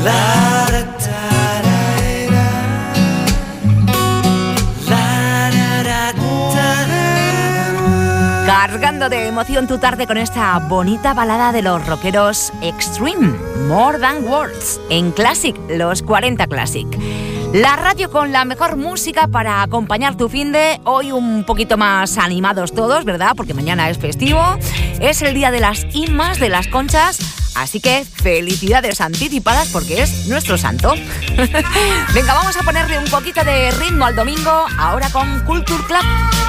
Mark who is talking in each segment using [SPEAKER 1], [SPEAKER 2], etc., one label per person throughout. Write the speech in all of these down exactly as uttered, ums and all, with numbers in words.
[SPEAKER 1] Cargando de emoción tu tarde con esta bonita balada de los rockeros Extreme, More Than Words, en Classic, los cuarenta Classic. La radio con la mejor música para acompañar tu finde. Hoy un poquito más animados todos, ¿verdad? Porque mañana es festivo. Es el día de las Inmas, de las Conchas. Así que felicidades anticipadas porque es nuestro santo. Venga, vamos a ponerle un poquito de ritmo al domingo, ahora con Culture Club.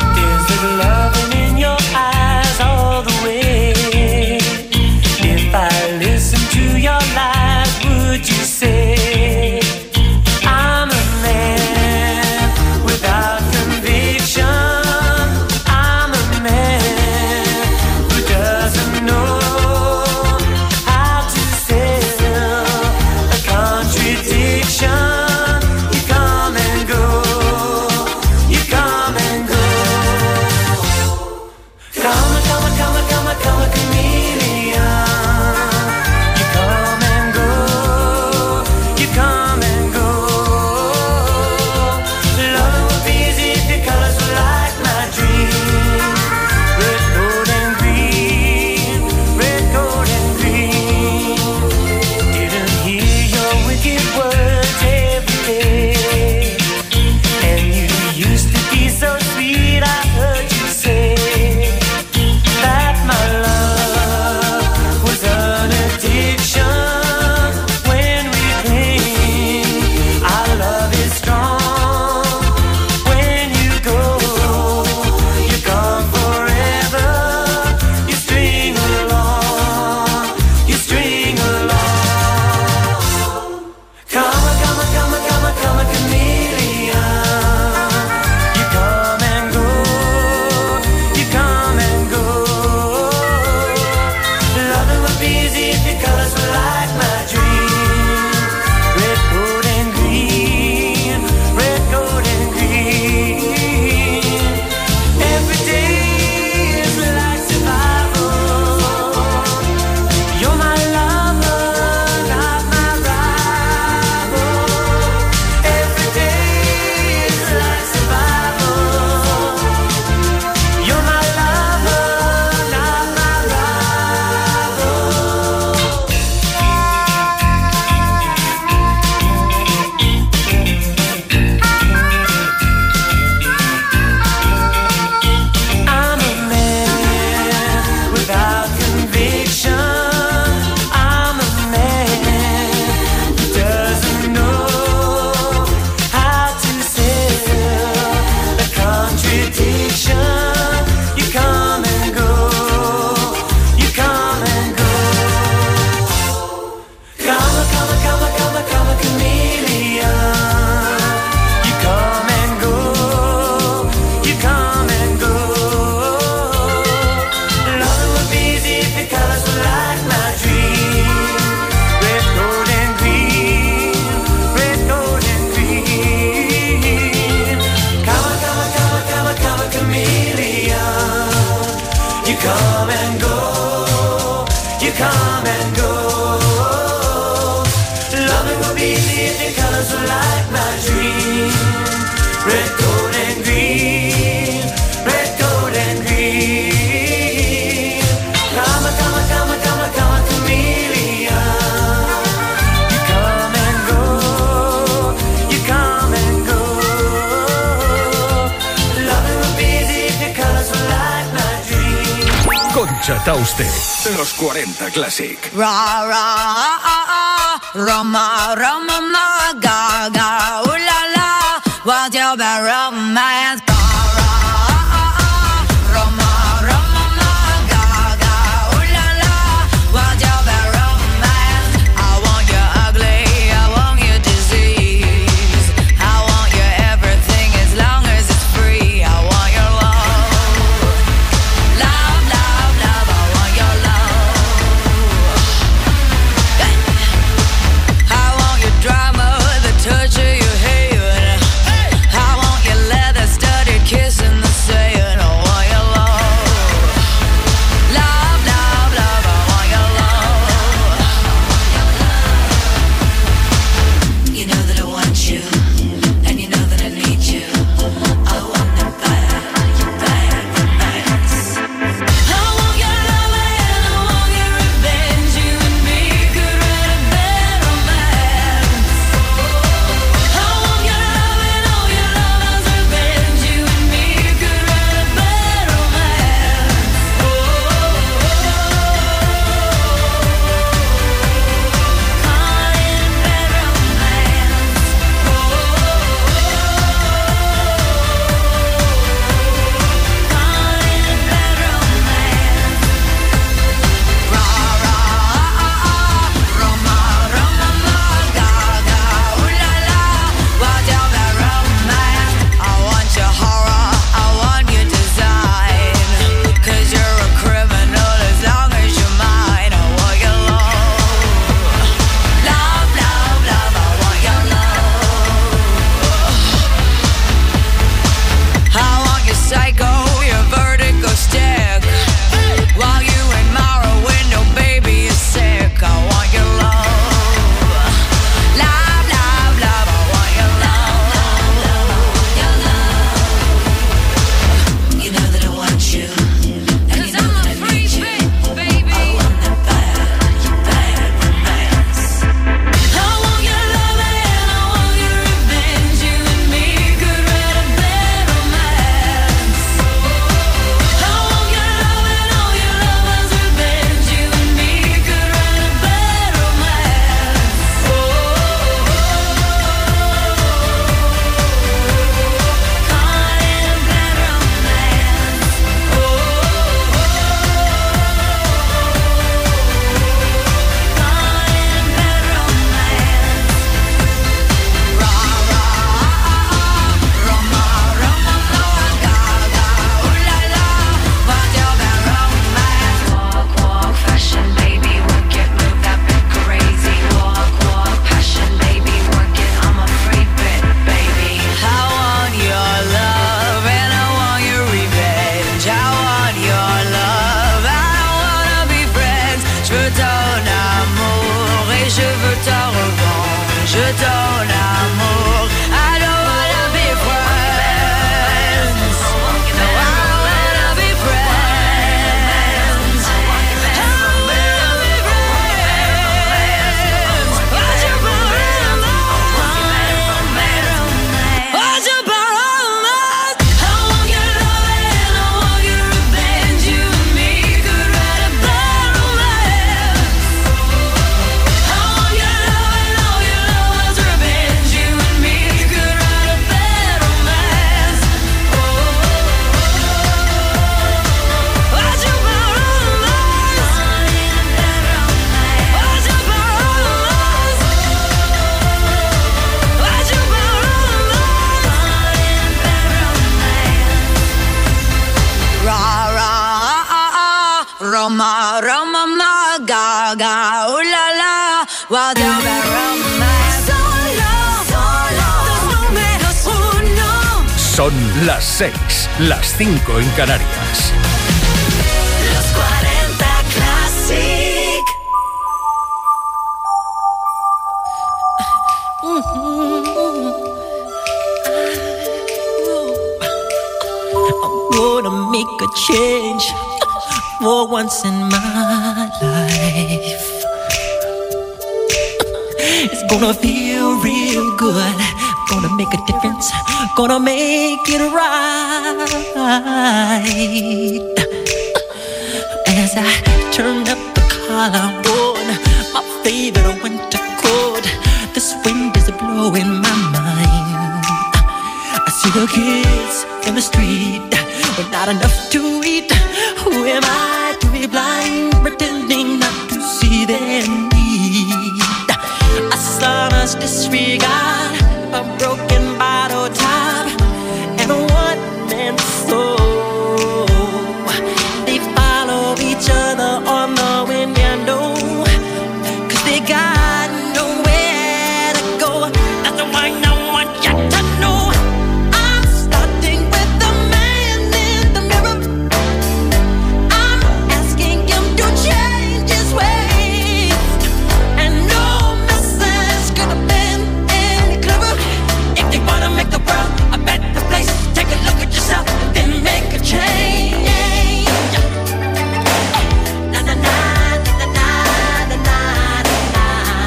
[SPEAKER 2] Tauste, los cuarenta Classic.
[SPEAKER 3] Ra, ra, ah, ah, Roma, Roma, ma, ga, ga, ooh la la, what's your bad romance?
[SPEAKER 4] Touch of your
[SPEAKER 3] je donne l'amour. I don't wanna be friends. No, I don't wanna be friends. I don't wanna be friends. Why'd you borrow my Why'd you borrow my I want your love and I want your revenge. You and me could write a bad romance. I want your love and all your love's revenge. You and me could write a bad romance. Oh, why'd you borrow my Why'd you borrow my Why'd you borrow my Ra ra ah ah Roma Roma ma ga ga ooh la la why'd you borrow my Solo Solo los números uno.
[SPEAKER 2] Son las seis, las cinco en Canarias.
[SPEAKER 3] Los cuarenta Classic.
[SPEAKER 4] I'm gonna make a change for once in my life. It's gonna feel real good. Gonna make a difference. Gonna make it right. As I turn up the collar on my favorite winter coat, this wind is blowing my mind. I see the kids in the street with not enough to eat. Who am I to be blind, pretending not to see their need? A son's disregard, a broken bottle top, and a one-man soul. They follow each other on the window, 'cause they got nowhere to go. That's why I want you to know I'm starting with the man in the mirror. I'm asking him to change his ways, and no message could have been any clearer. If they wanna make the world a better place, take a look at yourself and then make a change. Na na na na na na na na.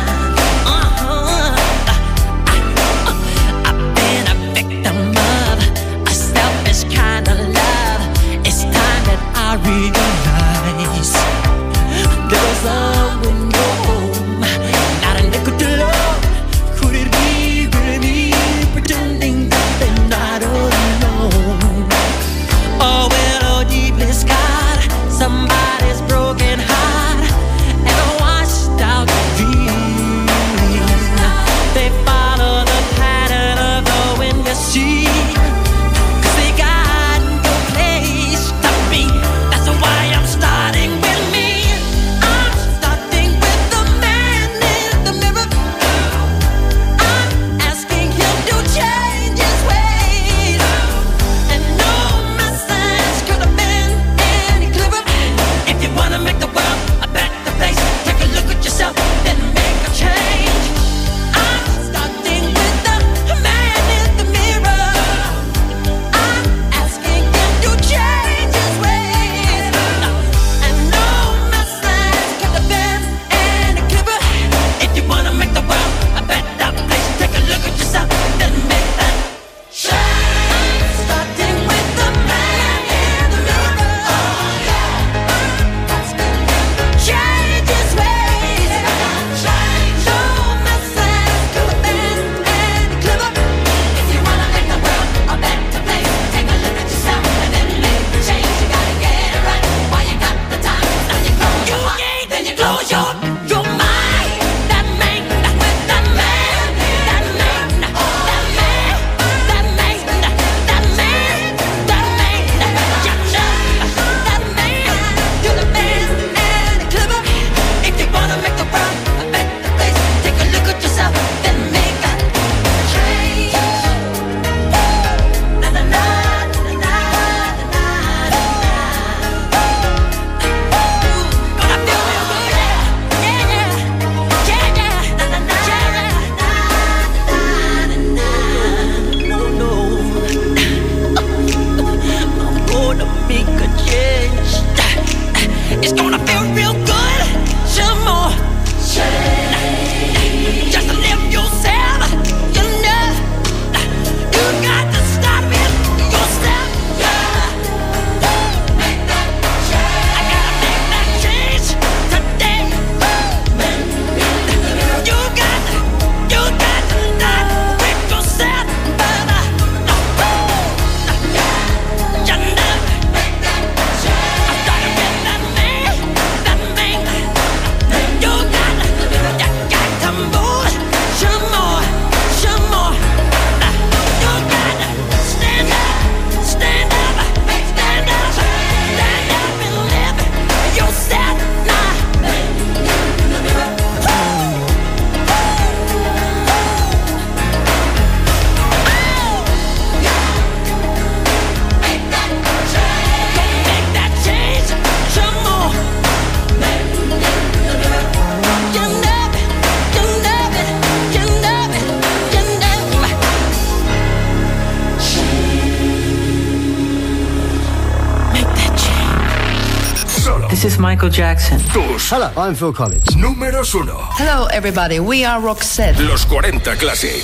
[SPEAKER 5] is Michael Jackson.
[SPEAKER 2] Tus
[SPEAKER 6] Hello, I'm Phil Collins.
[SPEAKER 2] números uno.
[SPEAKER 7] Hello, everybody. We are Roxette.
[SPEAKER 2] Los cuarenta Classic.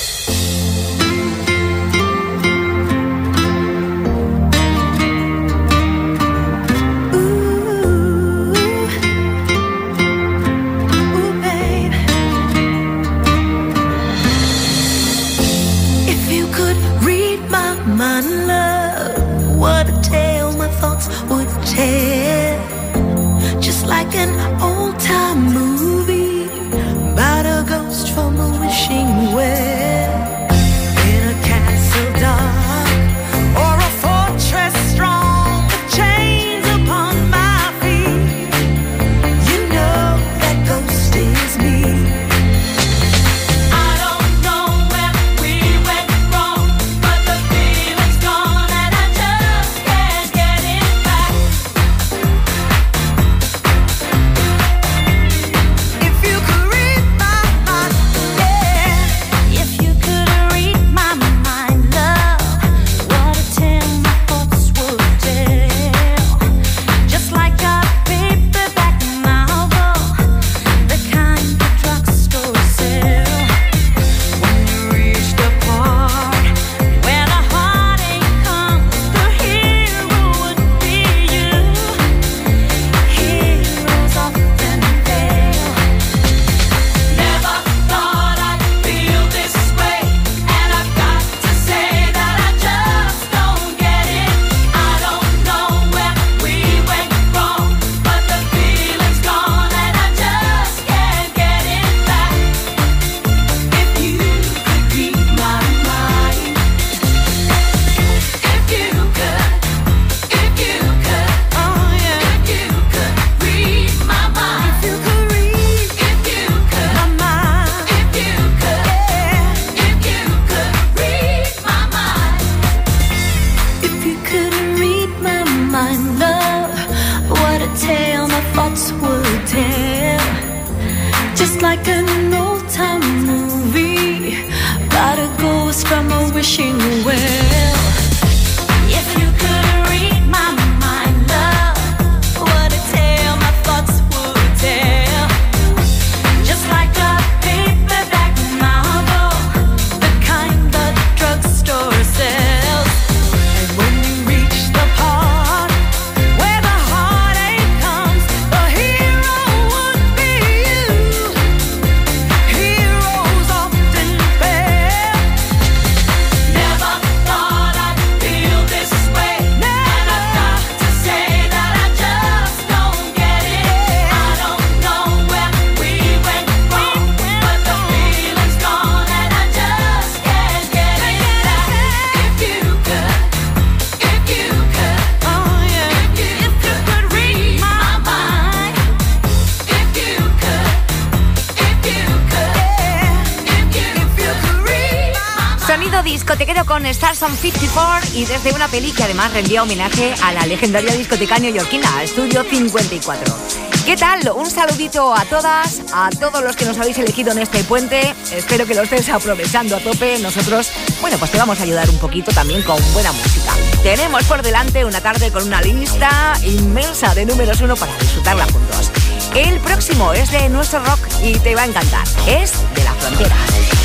[SPEAKER 1] Discotequero con Stars on cincuenta y cuatro y desde una peli que además rendía homenaje a la legendaria discoteca neoyorquina, Estudio cincuenta y cuatro. ¿Qué tal? Un saludito a todas, a todos los que nos habéis elegido en este puente. Espero que lo estés aprovechando a tope. Nosotros, bueno, pues te vamos a ayudar un poquito también con buena música. Tenemos por delante una tarde con una lista inmensa de números uno para disfrutarla juntos. El próximo es de nuestro rock y te va a encantar. Es de La Frontera.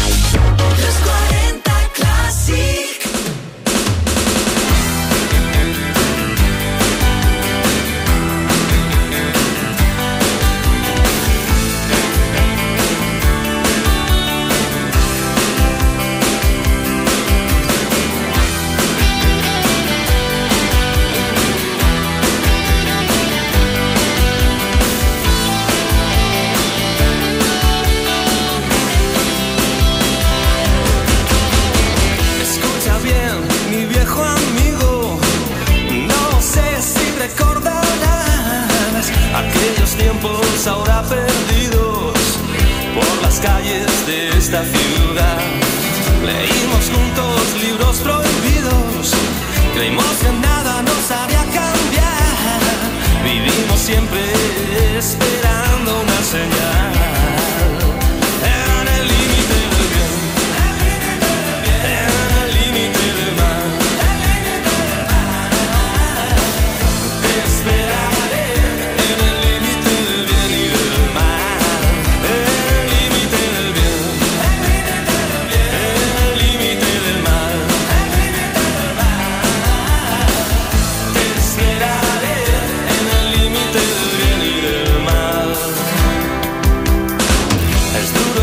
[SPEAKER 3] Los cuarenta Classic.
[SPEAKER 8] Tiempos ahora perdidos por las calles de esta ciudad. Leímos juntos libros prohibidos, creímos que nada nos haría cambiar. Vivimos siempre esperando una señal. En el límite del bien, en el límite del mal, te esperaré en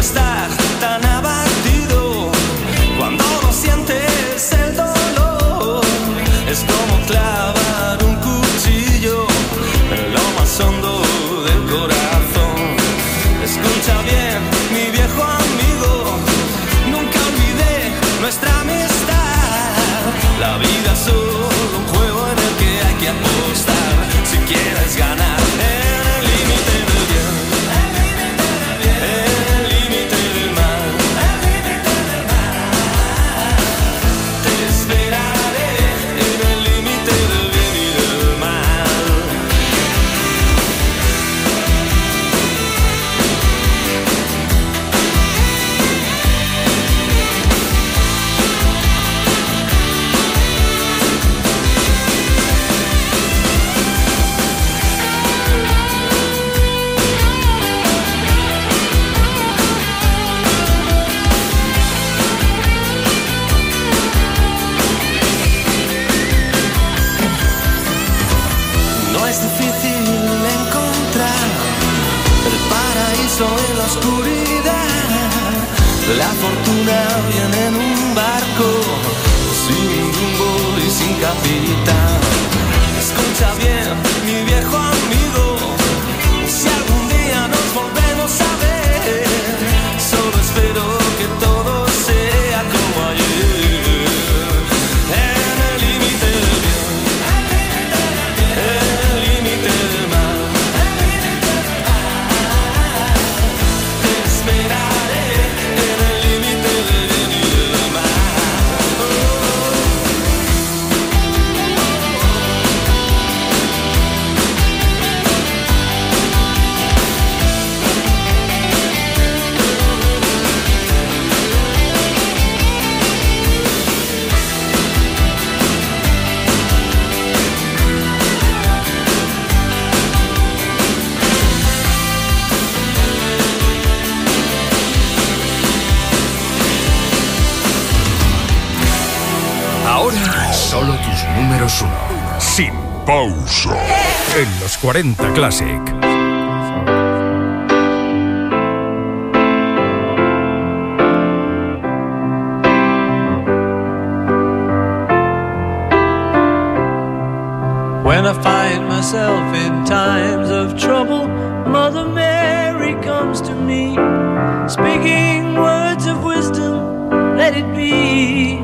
[SPEAKER 8] estar tan abatido cuando no sientes el dolor. Es como clavar un cuchillo en lo más hondo del corazón. Escucha bien, mi viejo amigo, nunca olvidé nuestra amistad. La vida es solo un juego en el que hay que apostar si quieres ganar. En el límite del bien, en el límite del mal, te esperaré en el límite del bien y del mal. No es difícil encontrar el paraíso en la oscuridad. La fortuna viene en un barco sin rumbo y sin capitán. Escucha bien, mi viejo amigo, si algún día nos volvemos a ver, solo espero que todo sea como ayer. En el límite del bien, en el límite del mal, te esperaré en el límite del bien y del mal.
[SPEAKER 2] Ahora solo tus números uno. Sin pausa. En los cuarenta Classic.
[SPEAKER 5] When I find myself in times of trouble, Mother Mary comes to me, speaking words of wisdom, let it be.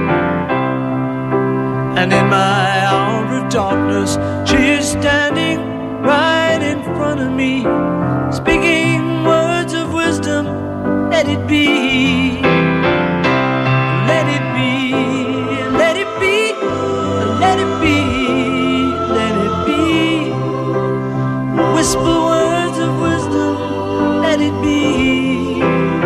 [SPEAKER 5] And in my hour of darkness, she is standing right in front of me, speaking words of wisdom, let it be. Let it be, let it be, let it be, let it be. Whisper words of wisdom, let it be.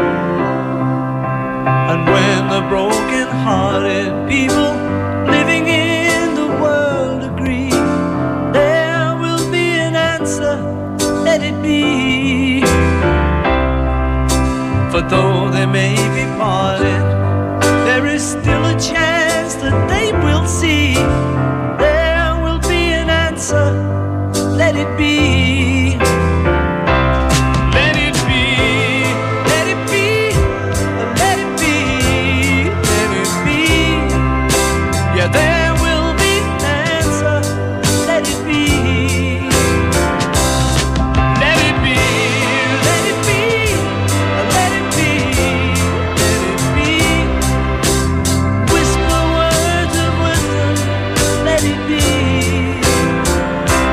[SPEAKER 5] And when the broken-hearted people living in the world agree, there will be an answer, let it be. For though they may be parted, there is still a chance that they will see. There will be an answer, let it be. Let it be, let it be, let it be, let it be. Yeah, there will be an answer, let it be. Let it be, let it be, let it be, let it be. Whisper words of wisdom, let it be.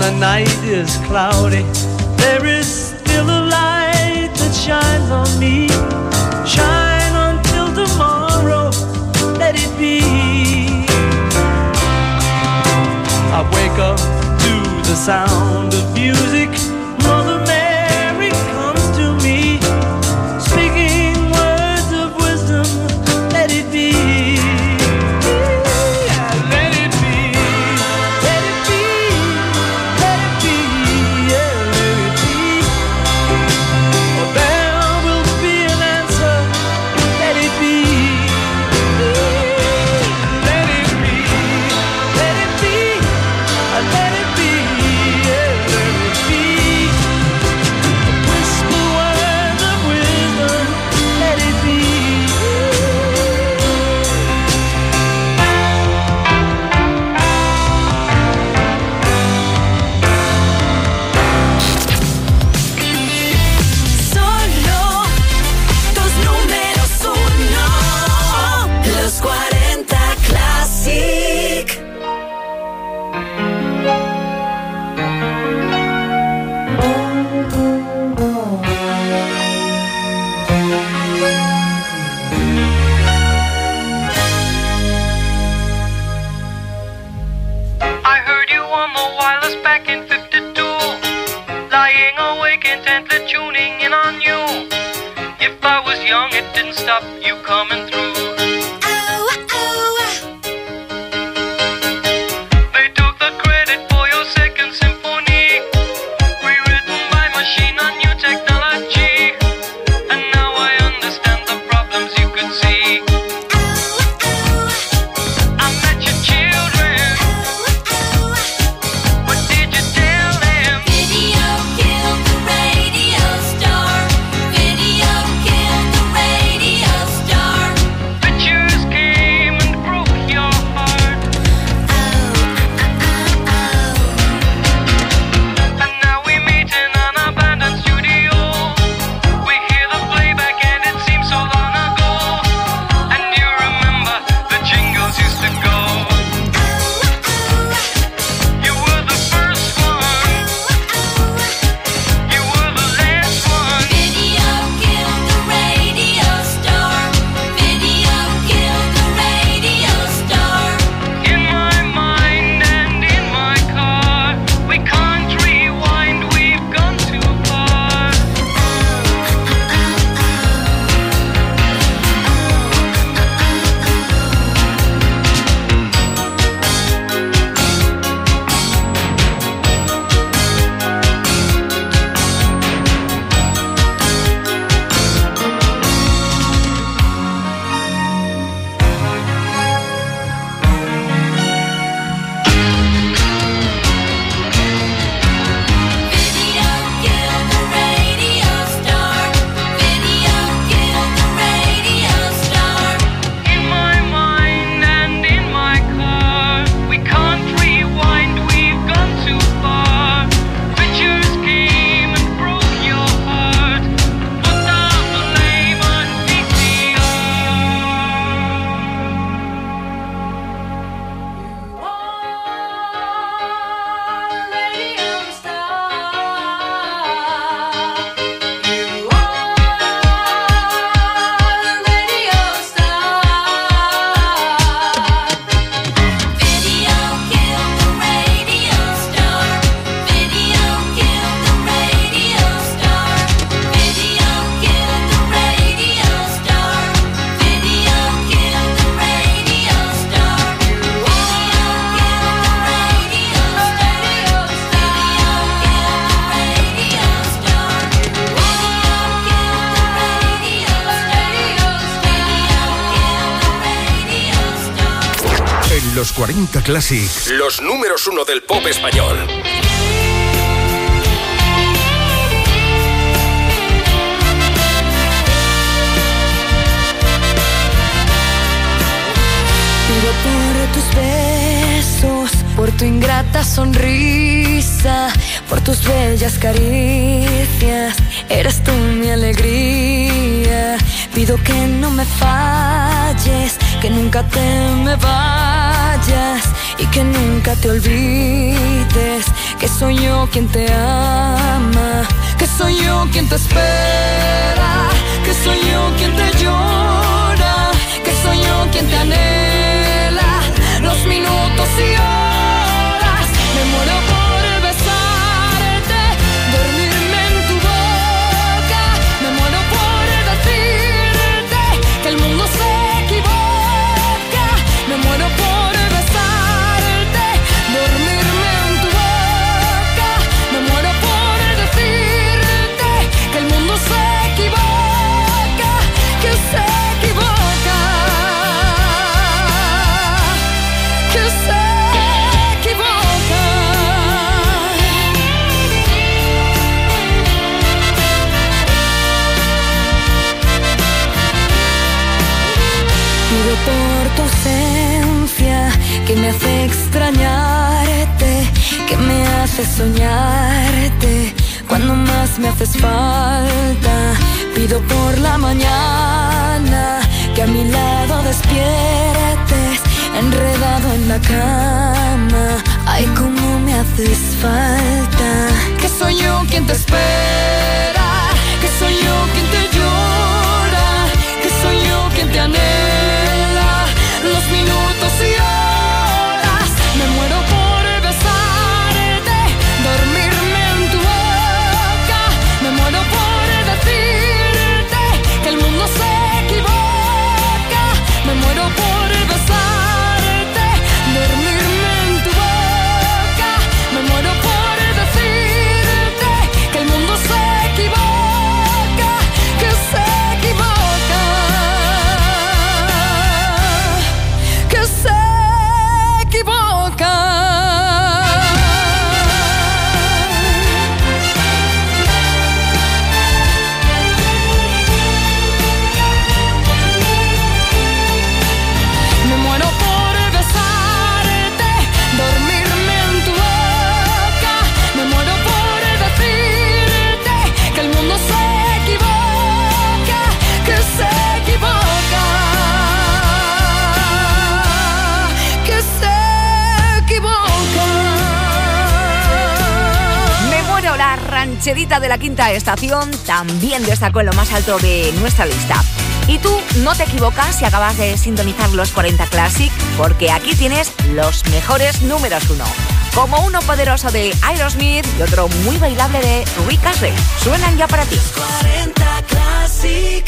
[SPEAKER 5] the night is cloudy, there is still a light that shines on me. Shine until tomorrow, let it be. I wake up to the sound of music. Mother Mary comes to me, speaking words of wisdom, let it be. Yeah, let it be, let it be, let it be, yeah, let it be. For there will be an answer, let it be. Let it be, let it be, let it be, yeah, let it be. Whisper words of wisdom, let it be.
[SPEAKER 3] Solo tus números uno, los cuarenta Classic.
[SPEAKER 6] I heard you on the wireless back in fifty-two, lying awake intently tuning in on you. If I was young, it didn't stop you coming through. They took the credit for your second symphony, rewritten by machine on new technology. And now I understand the problems you could see. I met your children. What did you tell them?
[SPEAKER 3] Video killed the radio star. Video killed the radio star.
[SPEAKER 6] Pictures came and broke your heart. And now we meet in an abandoned studio. We hear the playback and it seems so long ago. And you remember the jingles used to go. You were the first one. You were the last one.
[SPEAKER 3] Video killed the radio star. Video killed the radio star.
[SPEAKER 6] In my mind and in my car, we can't rewind, we've gone too far.
[SPEAKER 3] Video killed the radio star. Video killed the radio star.
[SPEAKER 6] In my mind and in my car, we can't rewind, we've gone too far. Pictures came and broke your heart. Put down the name on V C R.
[SPEAKER 3] Radio star. Video killed the radio star. Video killed the radio star. Video killed the radio star. Video
[SPEAKER 2] En los cuarenta Classic, los números uno del pop español.
[SPEAKER 3] Pido por tus besos, por tu ingrata sonrisa, por tus bellas caricias. Eres tú mi alegría. Pido que no me falles, que nunca te me vayas y que nunca te olvides que soy yo quien te ama, que soy yo quien te espera, que soy yo quien te llora, que soy yo quien te anhela, los minutos y horas, me muero por besarte, dormirme en tu boca, me muero por decirte que el mundo se equivoca, me muero por besarte, dormirme en tu boca, me muero por decirte que el mundo se equivoca, que se equivoca, que se equivoca. Pido por tu ausencia que me hace extrañarte, que me hace soñarte cuando más me haces falta. Pido por la mañana que a mi lado despiertes, enredado en la cama. Ay, cómo me haces falta. Que soy yo quien te espera, que soy yo quien te llora, que soy yo quien te anhela, los minutos y horas, me muero por besarte, dormirme en tu boca, me muero por decirte que el mundo se equivoca, me muero por besarte, dormirme en tu boca, me muero por decirte que el mundo se equivoca, que se equivoca, que se equivoca. Me muero por besarte, dormirme en tu boca, me muero por decirte que el mundo se equivoca, que se equivoca, que se equivoca.
[SPEAKER 1] Me muero, la rancherita de la quinta estación también destacó en lo más alto de nuestra lista. Y tú no te equivocas si acabas de sintonizar los cuarenta Classic, porque aquí tienes los mejores números uno. Como uno poderoso de Aerosmith y otro muy bailable de Rick Astley. Suenan ya para ti.
[SPEAKER 3] cuarenta Classic.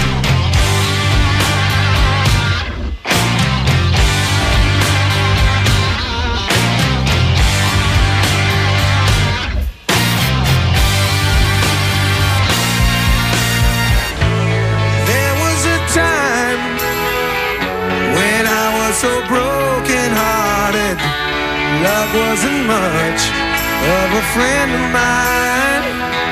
[SPEAKER 8] There was a time when I was so broken hearted. Love wasn't much of a friend of mine.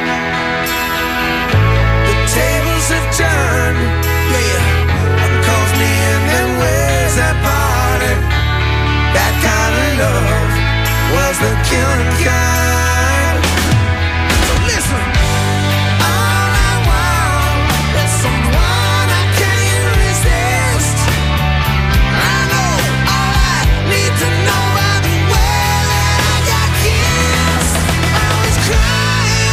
[SPEAKER 8] The tables have turned, yeah, cause me and them ways that parted. That kind of love was the killing kind. So listen. All I want is someone I can't resist. I know all I need to know by the way that I got kissed. I was crying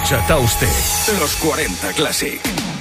[SPEAKER 2] Chatauste, los cuarenta Classic.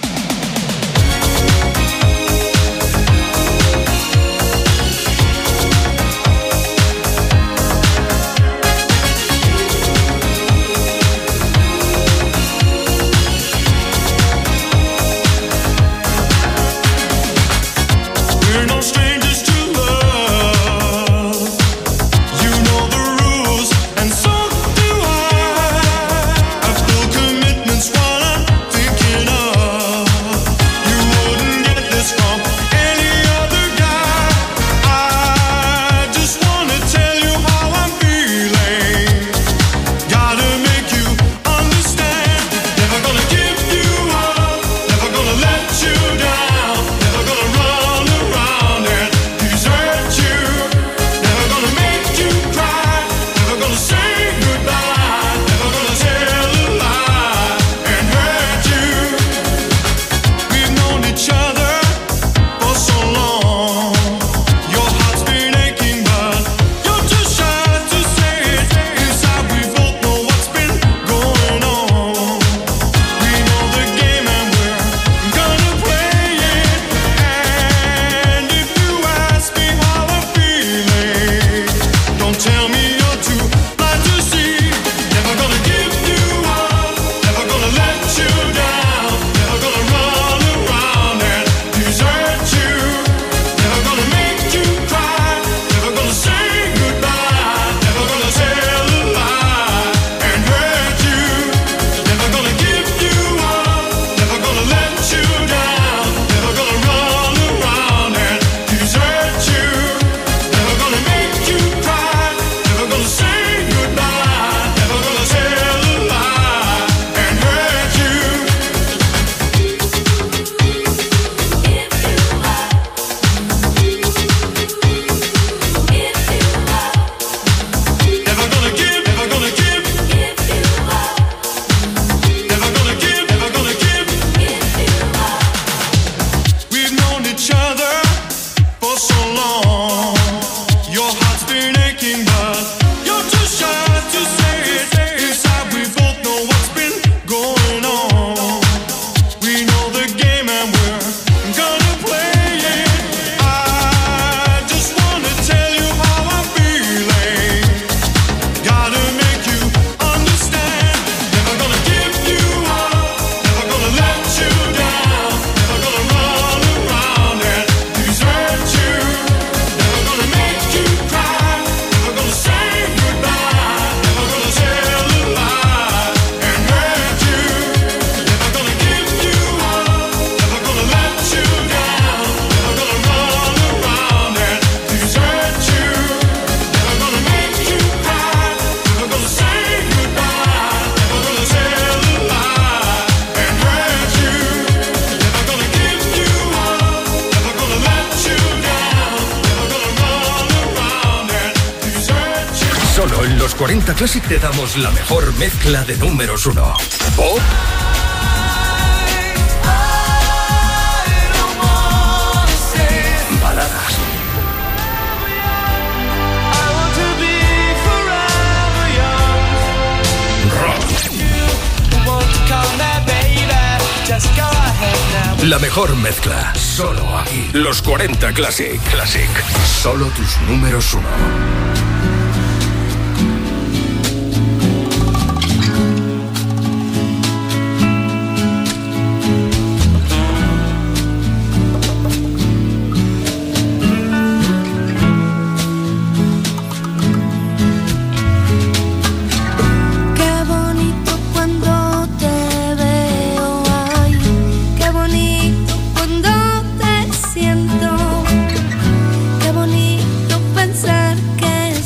[SPEAKER 2] cuarenta Classic te damos la mejor mezcla de números uno. Pop, baladas, rock. La mejor mezcla, solo aquí. Los cuarenta Classic. Classic. Solo tus números uno.
[SPEAKER 9] Qué bonito pensar que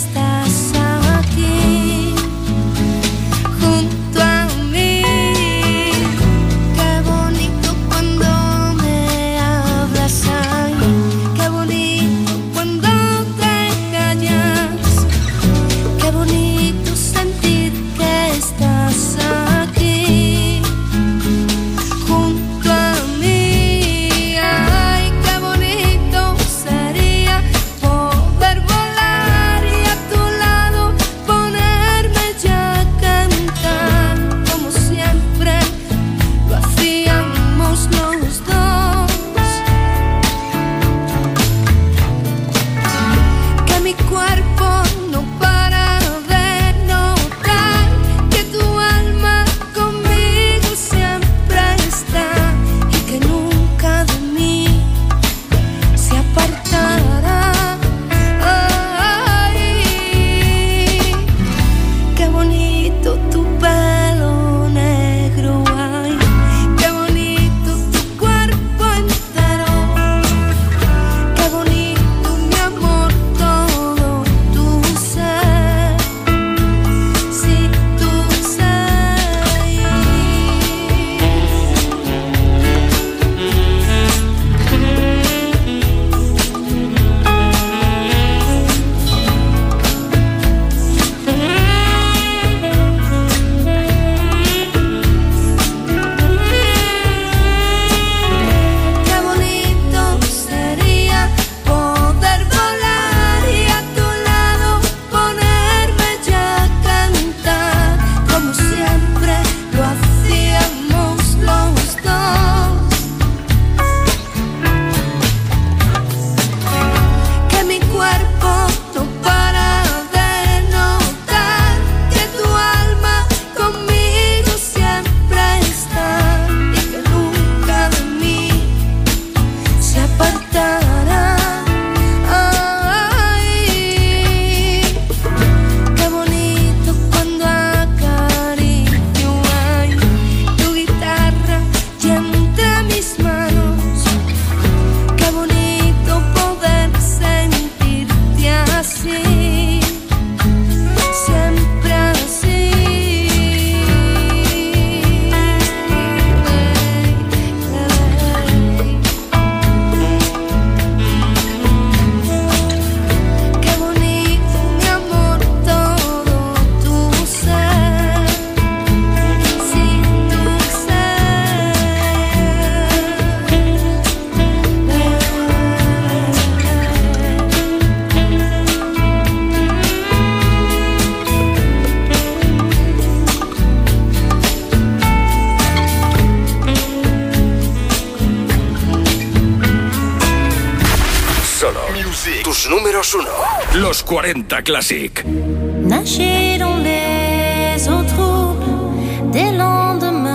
[SPEAKER 2] tus números uno. Los cuarenta Classic.
[SPEAKER 9] Nager dans les eaux troubles des lendemains,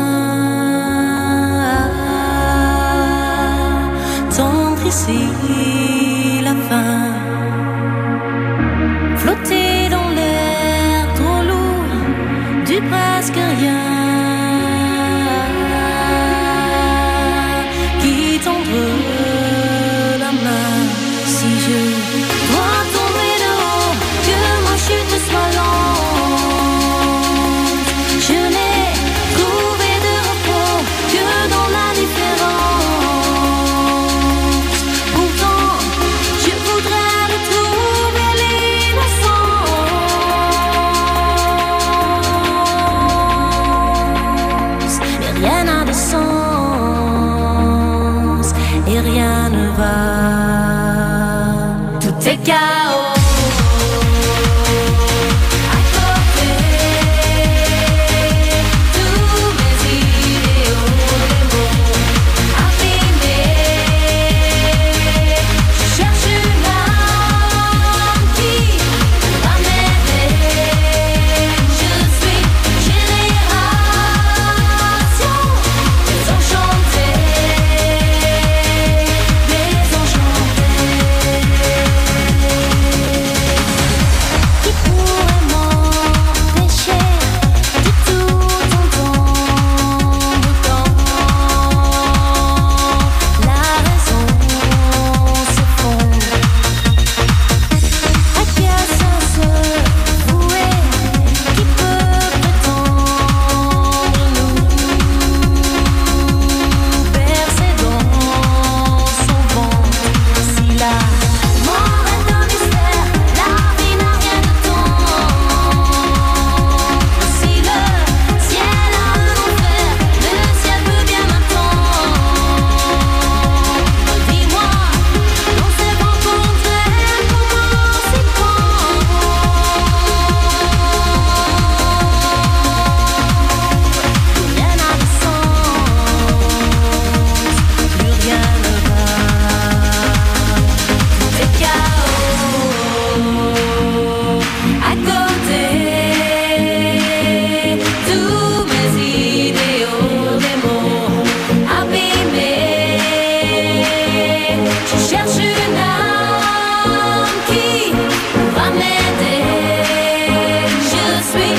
[SPEAKER 9] tendre ici la fin, flotter dans l'air trop lourd du presque rien, qui tendre la main si je dois tomber de haut, que ma chute soit lente. Je n'ai trouvé de repos que dans la différence. Pourtant, je voudrais retrouver l'innocence. Et rien n'a de sens, et rien ne va. Tout est chaos. À côté, tous mes idéaux, les mots abîmés. Je cherche une âme qui va m'aider. Je suis génération désenchantée, désenchantée. Qui pourrait m'empêcher de tout entendre quand la raison s'effondre? À qui a ça se vouer? Qui peut prétendre nous bercer dans son ventre? Si la mort est un mystère, la vie n'a rien de tendre. Si le ciel a un enfer, le ciel peut bien m'attendre. Dis-moi, on s'est rencontrés, comment s'y prendre? Plus rien n'a de sens, plus rien ne va. Tout est chaos. À côté, tous mes idéaux, des mots abîmés. Je cherche une âme qui va m'aider. Je suis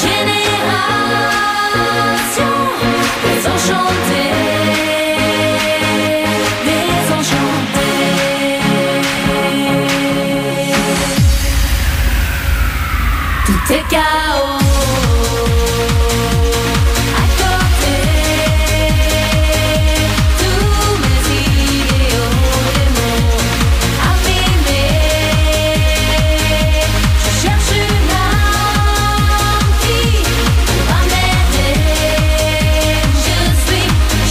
[SPEAKER 9] génération désenchantée, désenchantée. Tout est chaos. À côté, tous mes idéaux, des mots abîmés. Je cherche une âme qui va m'aider. Je suis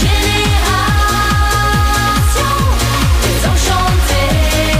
[SPEAKER 9] génération désenchantée,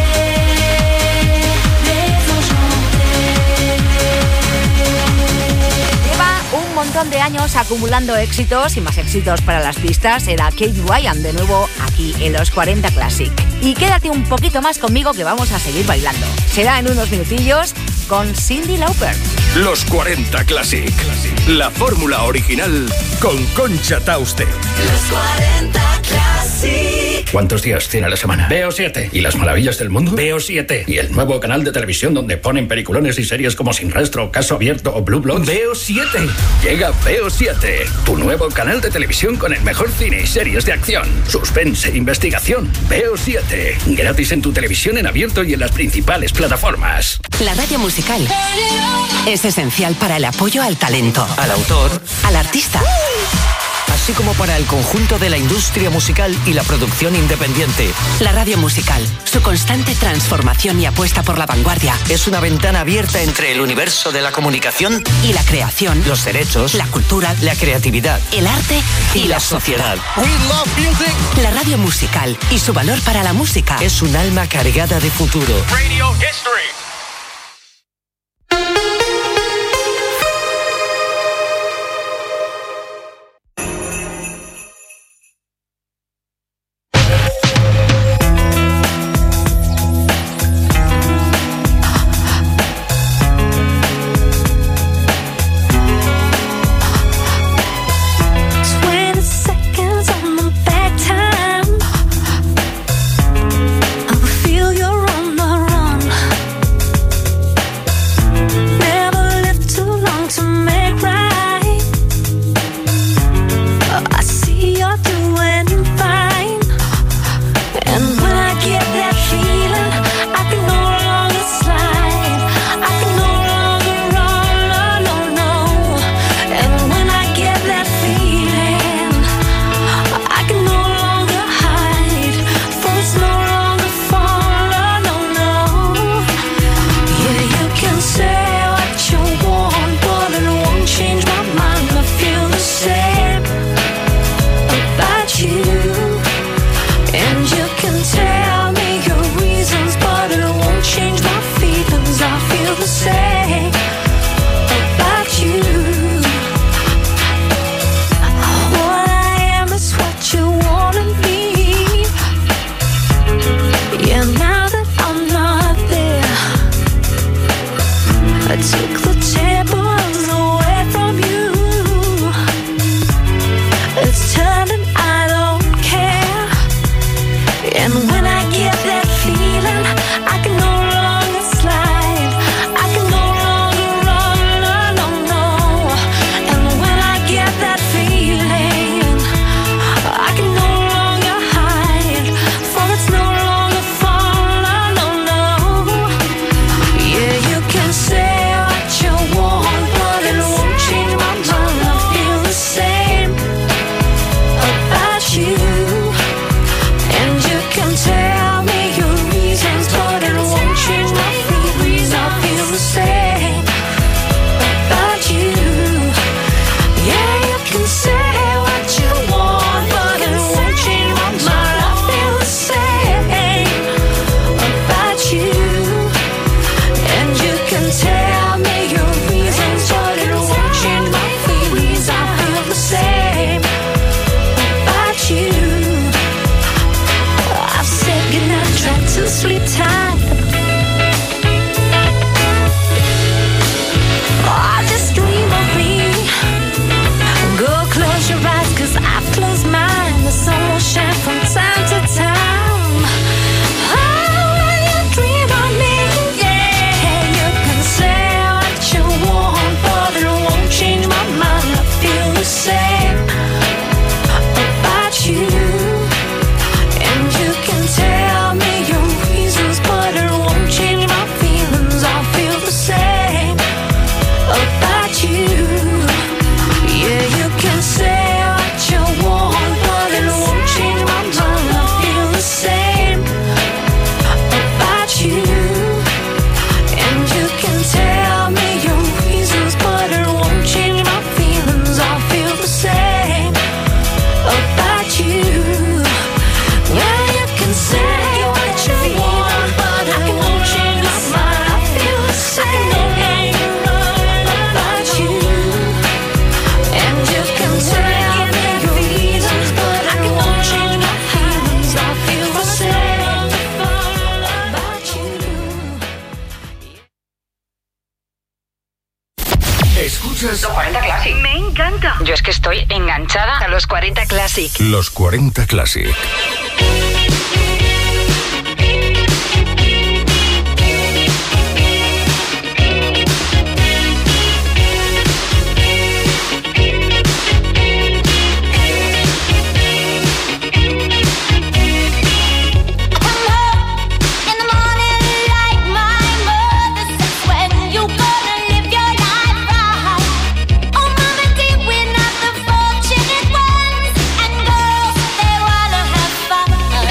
[SPEAKER 9] désenchantée.
[SPEAKER 1] Lleva un montón de años acumulando éxitos y más éxitos para las pistas. Era Kate Ryan de nuevo aquí en los cuarenta Classic. Y quédate un poquito más conmigo que vamos a seguir bailando. Será en unos minutillos con Cyndi Lauper.
[SPEAKER 2] Los cuarenta Classic. La fórmula original con Concha Tauste.
[SPEAKER 3] Los cuarenta Classic.
[SPEAKER 10] ¿Cuántos días tiene la semana? Veo siete. ¿Y las maravillas del mundo? Veo siete. ¿Y el nuevo canal de televisión donde ponen peliculones y series como Sin Rastro, Caso Abierto o Blue Bloods? Veo siete. Llega Veo siete. Tu nuevo canal de televisión con el mejor cine y series de acción, suspense, investigación. Veo siete. Gratis en tu televisión en abierto y en las principales plataformas.
[SPEAKER 11] La radio musical es esencial para el apoyo al talento,
[SPEAKER 12] al autor,
[SPEAKER 11] al artista,
[SPEAKER 12] así como para el conjunto de la industria musical y la producción independiente.
[SPEAKER 11] La radio musical, su constante transformación y apuesta por la vanguardia,
[SPEAKER 12] es una ventana abierta entre el universo de la comunicación
[SPEAKER 11] y la creación,
[SPEAKER 12] los derechos,
[SPEAKER 11] la cultura,
[SPEAKER 12] la creatividad,
[SPEAKER 11] el arte y,
[SPEAKER 12] y la sociedad.
[SPEAKER 11] We love music. La radio musical y su valor para la música
[SPEAKER 12] es un alma cargada de futuro.
[SPEAKER 6] Radio History.
[SPEAKER 9] I took the tables away from you. It's turning, I don't care. And when I get that feeling, I can no longer slide, I can no longer run, no, no, no. And when I get that feeling, I can no longer hide, for it's no longer fun, no, no, no. Yeah, you can say what you want, but it won't change my mind. I feel the same about you. And you can tell me your reasons, but it won't change my feelings. I feel the same about you. Yeah, you can say what you want, but it won't change my mind. I feel the same about you. And you can tell me your reasons, but it won't change my feelings. I feel the same about you. I've said goodnight, tried to sleep tight. Oh, just dream of me. Go close your eyes, cause I've closed mine. The sun will shine from time to time. Oh, when you dream of me, yeah, you can say what you want, but it won't change my mind. I feel the same about you. And you can tell me your reasons, but it won't change my feelings. I feel the same about you. Yeah, you can say what you want, but it won't change my mind. I feel the same about you. And you can tell me your reasons, but it won't change my feelings. I feel the same about you. Yeah, you can say what you want, but it won't change my mind. I feel the same about you. And you can tell me your reasons, but it won't change my feelings. I feel the same about you.
[SPEAKER 2] Escuchas
[SPEAKER 11] Los cuarenta Classic. Me encanta. Yo es que estoy enganchada a los cuarenta Classic.
[SPEAKER 2] Los cuarenta Classic.
[SPEAKER 9] In the morning, like my mother says, when you gonna live your life right? Oh, mama, dear, we're not the fortunate ones, and girls, they wanna have fun.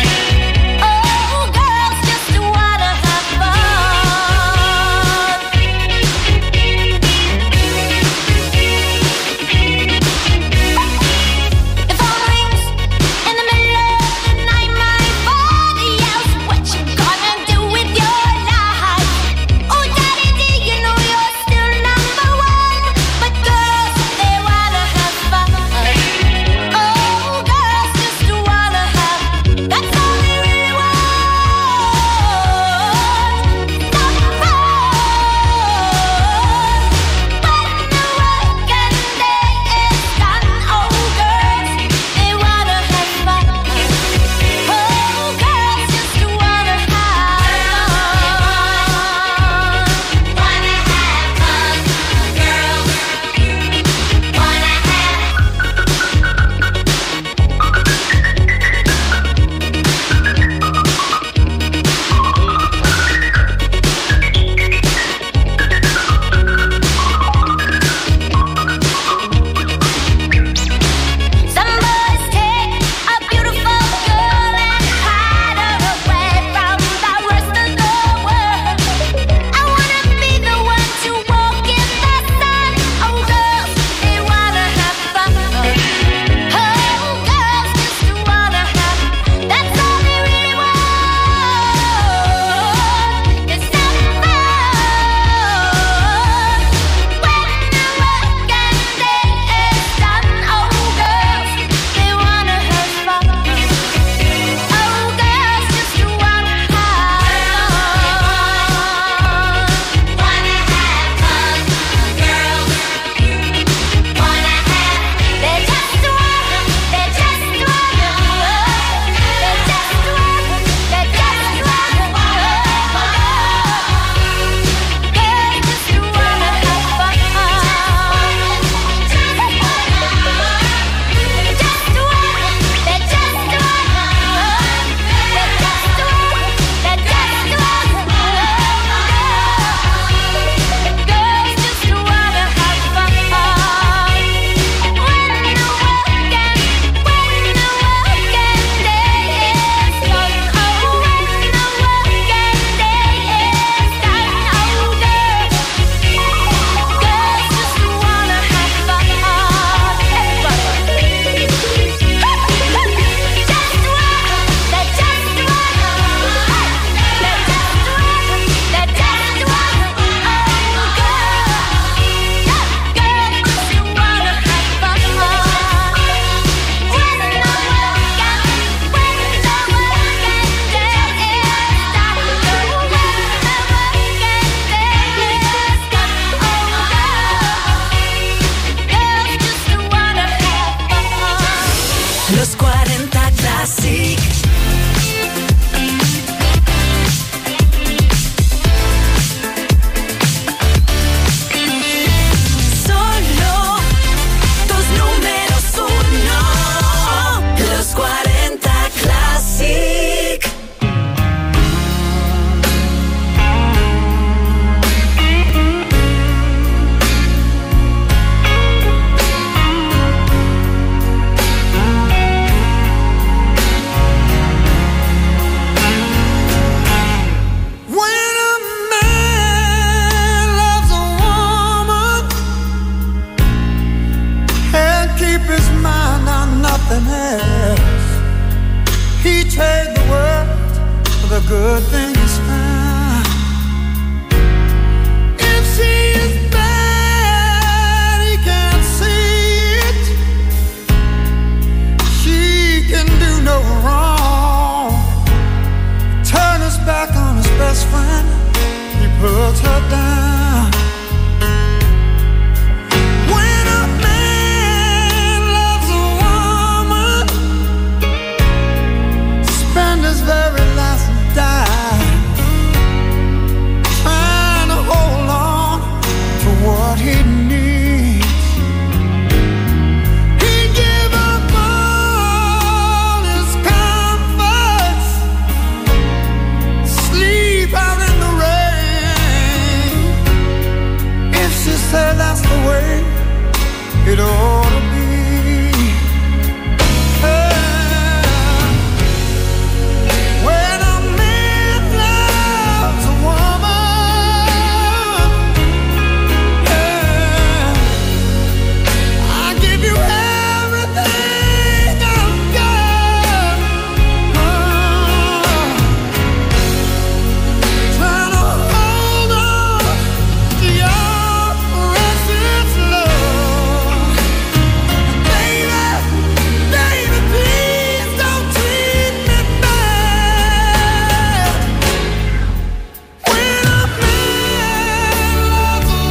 [SPEAKER 8] It ought to